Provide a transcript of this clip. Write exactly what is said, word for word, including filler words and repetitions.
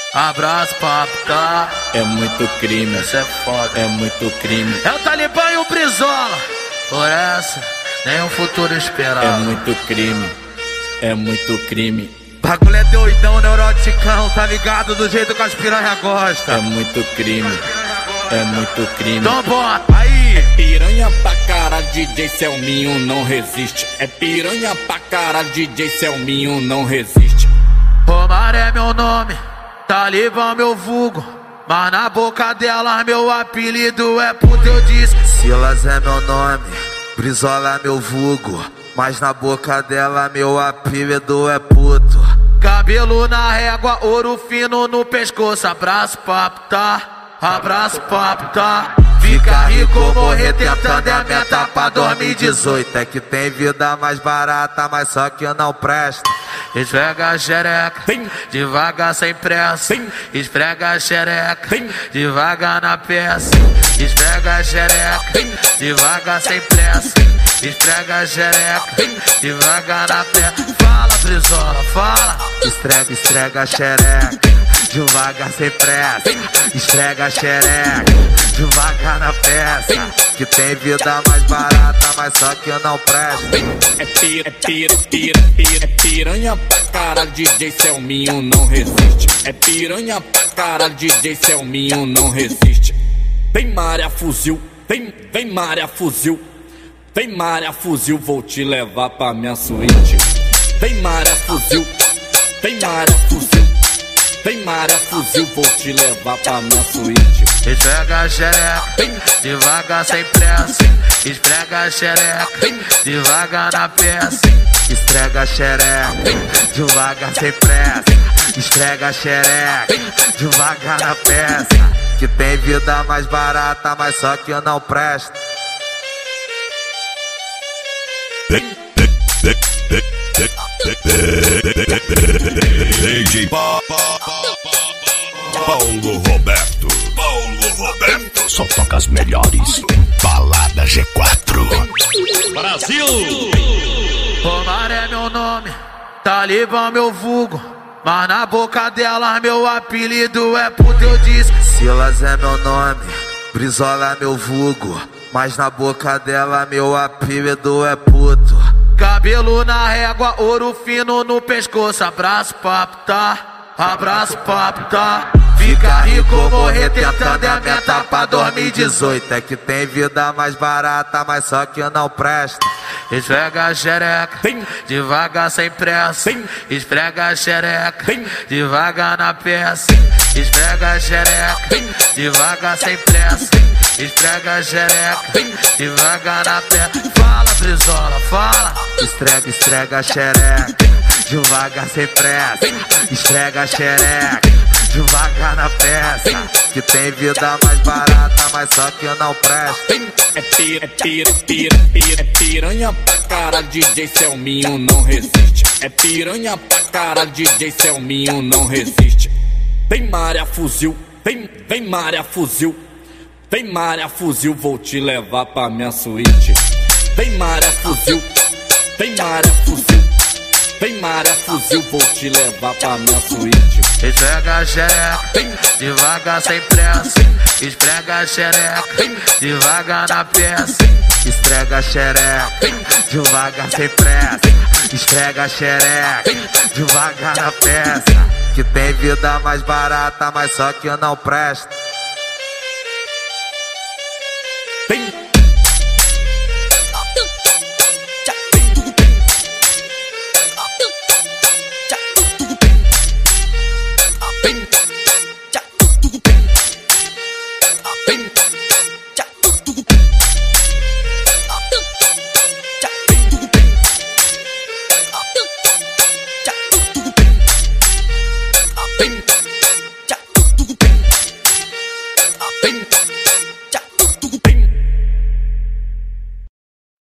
Abraço, papo, tá? É muito crime, Isso é foda. é muito crime. É o Talibã e o Brizola. Por essa, nem um futuro esperado. É muito crime, é muito crime. Bagulho é doidão, neuroticão, tá ligado? Do jeito que as piranha gostam. É muito crime, é muito crime. Então bota aí. É piranha pra cara, D J Selminho não resiste. É piranha pra cara, D J Selminho não resiste. Omar é meu nome, Talibã meu vulgo, mas na boca dela meu apelido é puto, eu disse. Silas é meu nome, Brizola é meu vulgo, mas na boca dela meu apelido é puto. Cabelo na régua, ouro fino no pescoço. Abraço, papo, tá? Abraço, papo, tá? Fica rico ou morrer tentando é a meta pra dois mil e dezoito. É que tem vida mais barata, mas só que não presta. Esfrega a xereca, devagar sem pressa. Esfrega a xereca, devagar na peça. Esfrega a xereca, devagar sem pressa. Esfrega a xereca, devagar na peça. Fala, Brizola, fala. Esfrega, esfrega a xereca, devagar sem pressa. Esfrega a xereca, devagar na peça. Que tem vida mais barata, mas só que não presta. É pira, é pira, pira, pira. É piranha pra cara, D J Selminho não resiste. É piranha pra cara, D J Selminho não resiste. Vem Mária fuzil, vem, vem Mária fuzil. Vem Mária fuzil, vou te levar pra minha suíte. Vem Mária fuzil, vem Mária fuzil. Vem Mária fuzil, vou te levar pra minha suíte. Esfrega a xereca, devagar sem pressa. Esfrega a xereca, devagar na peça. Esfrega a xereca, devagar sem pressa. Esfrega a xereca, devagar na peça. Que tem vida mais barata, mas só que não presta. D J Paulo Roberto. Paulo Roberto. Só toca as melhores. Balada G quatro. Brasil! Omar é meu nome, Talibã meu vulgo, mas na boca dela meu apelido é puto, eu disse. Silas é meu nome, Brizola é meu vulgo, mas na boca dela meu apelido é puto. Cabelo na régua, ouro fino no pescoço. Abraço, papo, tá? Abraço, papo, tá? Fica rico ou morrer tentando é a meta pra dois mil e dezoito. É que tem vida mais barata, mas só que não presta. Esfrega a xereca, devagar sem pressa. Esfrega a xereca, devagar na peça. Esfrega a xereca, devagar sem pressa. Esfrega a xereca, devagar na peça. Fala, Brizola, fala. Esfrega, esfrega a xereca, devagar sem pressa. Esfrega a xereca, devagar na peça. Que tem vida mais barata, mas só que não presta. É pira, é pira, pira, pira. É piranha pra cara, D J Selminho não resiste. É piranha pra cara, D J Selminho não resiste. Vem Mária fuzil, vem, vem Mária fuzil. Vem Mária fuzil, vou te levar pra minha suíte. Vem Mária fuzil, vem Mária fuzil. Vem Mária fuzil, vou te levar pra minha suíte. Esfrega a xereca, devagar sem pressa. Esfrega a xereca, devagar na peça. Esfrega a xereca, devagar sem pressa. Esfrega a xereca, devagar na peça. Que tem vida mais barata, mas só que não presta. Vem. Bing.